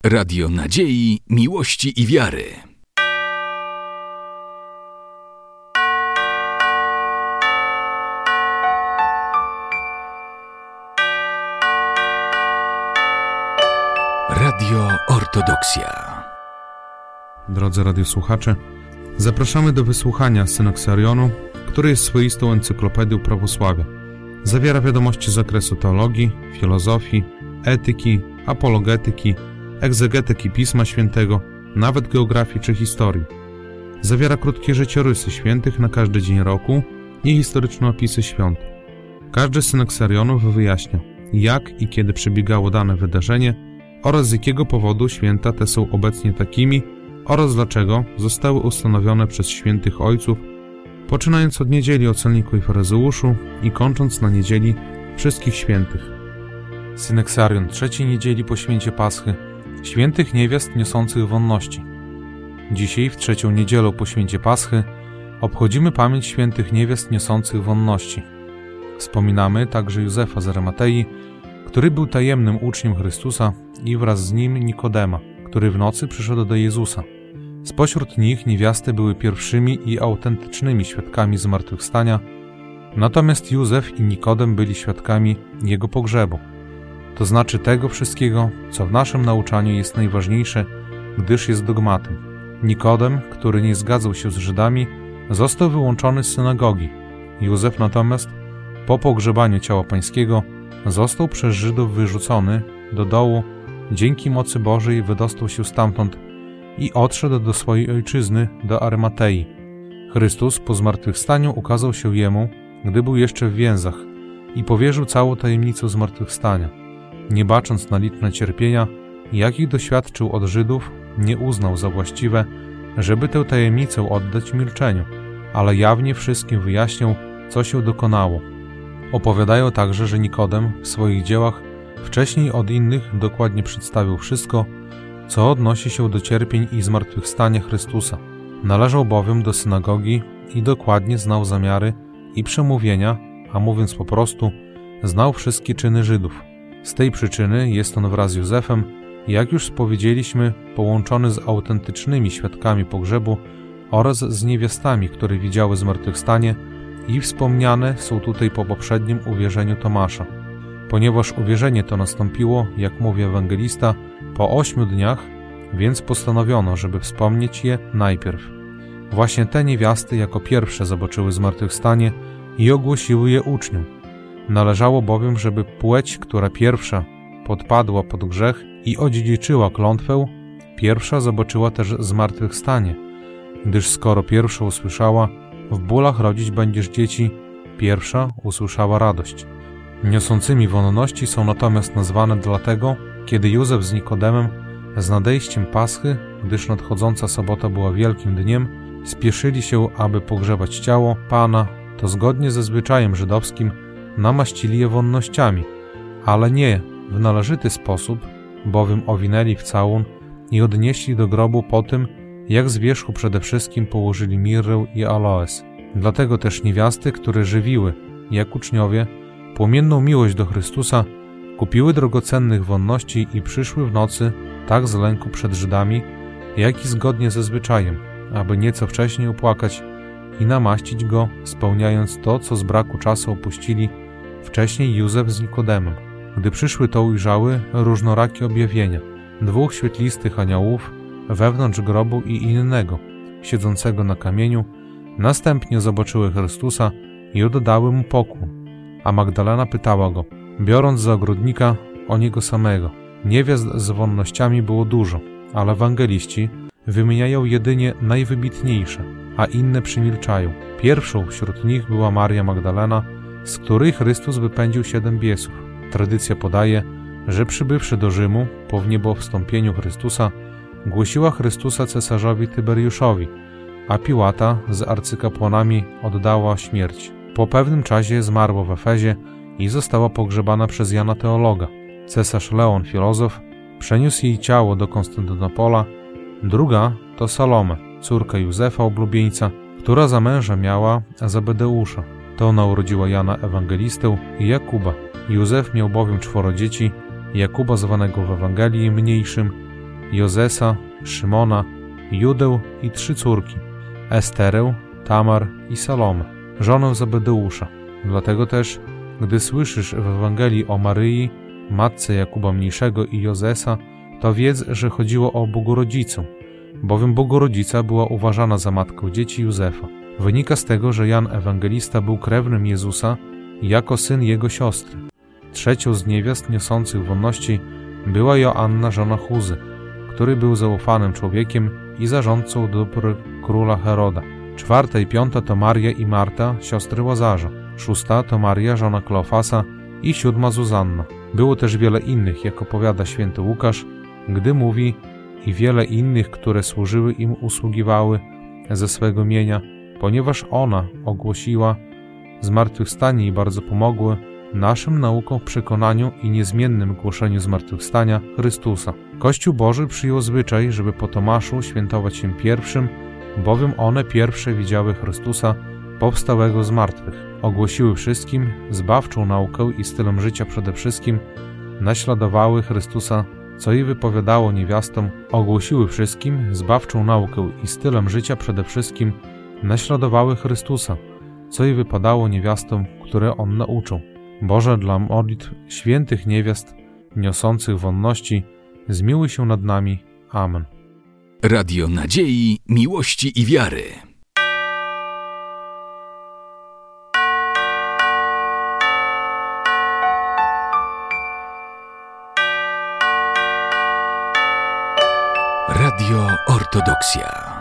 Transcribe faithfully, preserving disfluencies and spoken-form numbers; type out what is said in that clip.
Radio Nadziei, Miłości i Wiary. Radio Ortodoksja. Drodzy radiosłuchacze, zapraszamy do wysłuchania Synaksarionu, który jest swoistą encyklopedią prawosławia. Zawiera wiadomości z zakresu teologii, filozofii, etyki, apologetyki, egzegetyki Pisma Świętego, nawet geografii czy historii. Zawiera krótkie życiorysy świętych na każdy dzień roku i historyczne opisy świąt. Każdy z synaksarionów wyjaśnia, jak i kiedy przebiegało dane wydarzenie oraz z jakiego powodu święta te są obecnie takimi oraz dlaczego zostały ustanowione przez świętych ojców, poczynając od niedzieli o celniku i faryzeuszu i kończąc na niedzieli wszystkich świętych. Synaksarion trzeciej niedzieli po święcie Paschy, świętych niewiast niosących wonności. Dzisiaj, w trzecią niedzielę po święcie Paschy, obchodzimy pamięć świętych niewiast niosących wonności. Wspominamy także Józefa z Arymatei, który był tajemnym uczniem Chrystusa, i wraz z nim Nikodema, który w nocy przyszedł do Jezusa. Spośród nich niewiasty były pierwszymi i autentycznymi świadkami zmartwychwstania, natomiast Józef i Nikodem byli świadkami jego pogrzebu. To znaczy tego wszystkiego, co w naszym nauczaniu jest najważniejsze, gdyż jest dogmatem. Nikodem, który nie zgadzał się z Żydami, został wyłączony z synagogi. Józef natomiast, po pogrzebaniu ciała pańskiego, został przez Żydów wyrzucony do dołu, dzięki mocy Bożej wydostał się stamtąd i odszedł do swojej ojczyzny, do Arymatei. Chrystus po zmartwychwstaniu ukazał się jemu, gdy był jeszcze w więzach, i powierzył całą tajemnicę zmartwychwstania. Nie bacząc na liczne cierpienia, jakich doświadczył od Żydów, nie uznał za właściwe, żeby tę tajemnicę oddać milczeniu, ale jawnie wszystkim wyjaśnił, co się dokonało. Opowiadają także, że Nikodem w swoich dziełach wcześniej od innych dokładnie przedstawił wszystko, co odnosi się do cierpień i zmartwychwstania Chrystusa. Należał bowiem do synagogi i dokładnie znał zamiary i przemówienia, a mówiąc po prostu, znał wszystkie czyny Żydów. Z tej przyczyny jest on wraz z Józefem, jak już spowiedzieliśmy, połączony z autentycznymi świadkami pogrzebu oraz z niewiastami, które widziały zmartwychwstanie, i wspomniane są tutaj po poprzednim uwierzeniu Tomasza. Ponieważ uwierzenie to nastąpiło, jak mówi ewangelista, po ośmiu dniach, więc postanowiono, żeby wspomnieć je najpierw. Właśnie te niewiasty jako pierwsze zobaczyły zmartwychwstanie i ogłosiły je uczniom. Należało bowiem, żeby płeć, która pierwsza podpadła pod grzech i odziedziczyła klątwę, pierwsza zobaczyła też zmartwychwstanie, gdyż skoro pierwsza usłyszała, w bólach rodzić będziesz dzieci, pierwsza usłyszała radość. Niosącymi wonności są natomiast nazwane dlatego, kiedy Józef z Nikodemem z nadejściem Paschy, gdyż nadchodząca sobota była wielkim dniem, spieszyli się, aby pogrzebać ciało Pana, to zgodnie ze zwyczajem żydowskim namaścili je wonnościami, ale nie w należyty sposób, bowiem owinęli w całun i odnieśli do grobu po tym, jak z wierzchu przede wszystkim położyli mirrę i aloes. Dlatego też niewiasty, które żywiły, jak uczniowie, płomienną miłość do Chrystusa, kupiły drogocennych wonności i przyszły w nocy, tak z lęku przed Żydami, jak i zgodnie ze zwyczajem, aby nieco wcześniej opłakać i namaścić go, spełniając to, co z braku czasu opuścili wcześniej Józef z Nikodemem. Gdy przyszły, to ujrzały różnorakie objawienia, dwóch świetlistych aniołów wewnątrz grobu i innego, siedzącego na kamieniu. Następnie zobaczyły Chrystusa i oddały mu pokłon. A Magdalena pytała go, biorąc za ogrodnika, o niego samego. Niewiast z wonnościami było dużo, ale ewangeliści wymieniają jedynie najwybitniejsze, a inne przymilczają. Pierwszą wśród nich była Maria Magdalena, z której Chrystus wypędził siedem biesów. Tradycja podaje, że przybywszy do Rzymu, po wniebowstąpieniu Chrystusa, głosiła Chrystusa cesarzowi Tyberiuszowi, a Piłata z arcykapłanami oddała śmierć. Po pewnym czasie zmarła w Efezie i została pogrzebana przez Jana Teologa. Cesarz Leon Filozof przeniósł jej ciało do Konstantynopola. Druga to Salome, córka Józefa oblubieńca, która za męża miała Zebedeusza. To ona urodziła Jana Ewangelistę i Jakuba. Józef miał bowiem czworo dzieci, Jakuba zwanego w Ewangelii mniejszym, Jozesa, Szymona, Judę i trzy córki, Esterę, Tamar i Salomę, żonę Zebedeusza. Dlatego też, gdy słyszysz w Ewangelii o Maryi, matce Jakuba Mniejszego i Jozesa, to wiedz, że chodziło o Bogorodzicę, bowiem Bogorodzica była uważana za matkę dzieci Józefa. Wynika z tego, że Jan Ewangelista był krewnym Jezusa jako syn jego siostry. Trzecią z niewiast niosących wonności była Joanna, żona Chuzy, który był zaufanym człowiekiem i zarządcą dóbr króla Heroda. Czwarta i piąta to Maria i Marta, siostry Łazarza. Szósta to Maria, żona Kleofasa i siódma Zuzanna. Było też wiele innych, jak opowiada święty Łukasz, gdy mówi i wiele innych, które służyły im, usługiwały ze swego mienia, ponieważ ona ogłosiła zmartwychwstanie i bardzo pomogły naszym naukom w przekonaniu i niezmiennym głoszeniu zmartwychwstania Chrystusa. Kościół Boży przyjął zwyczaj, żeby po Tomaszu świętować się pierwszym, bowiem one pierwsze widziały Chrystusa powstałego z martwych. Ogłosiły wszystkim zbawczą naukę i stylem życia przede wszystkim, naśladowały Chrystusa, co jej wypowiadało niewiastom, ogłosiły wszystkim zbawczą naukę i stylem życia przede wszystkim, naśladowały Chrystusa, co jej wypadało niewiastom, które On nauczył. Boże, dla modlitw świętych niewiast niosących wonności, zmiłuj się nad nami. Amen. Radio Nadziei, Miłości i Wiary. Radio Ortodoksja.